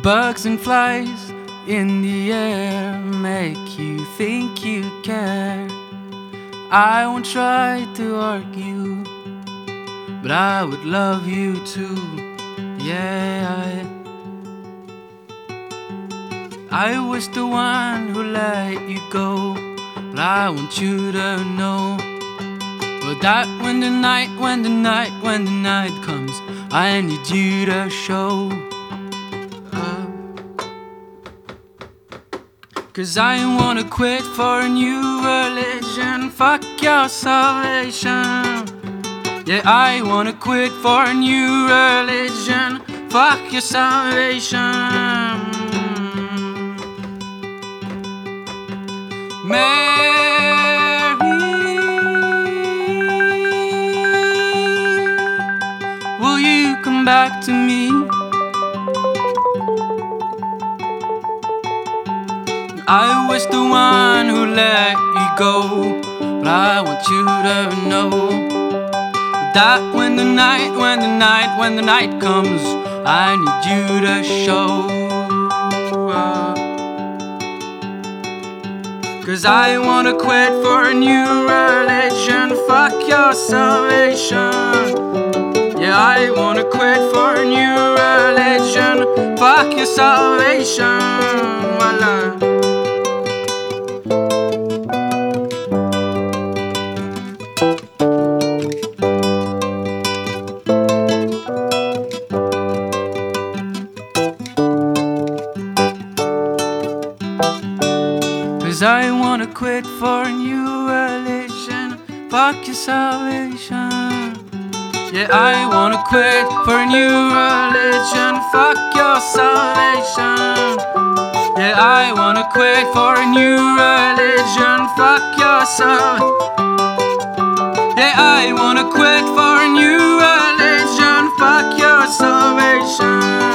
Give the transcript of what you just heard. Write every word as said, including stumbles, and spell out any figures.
bugs and flies in the air make you think you care. I won't try to argue, but I would love you too. Yeah, I, I was the one who let you go, but I want you to know, well, that when the night, when the night, when the night comes, I need you to show up. 'Cause I wanna quit for a new religion. Fuck your salvation. Yeah, I wanna quit for a new religion. Fuck your salvation. Mary, will you come back to me? I was the one who let you go, but I want you to know that when the night, when the night, when the night comes, I need you to show up. 'Cause I wanna quit for a new religion. Fuck your salvation. Yeah, I wanna quit for a new religion. Fuck your salvation. Voila. 'Cause I wanna quit for a new religion. Fuck your salvation. Yeah, I wanna quit for a new religion. Fuck your salvation. Yeah, I wanna quit for a new religion. Fuck your salvation. Yeah, I wanna quit for a new religion. Fuck your salvation.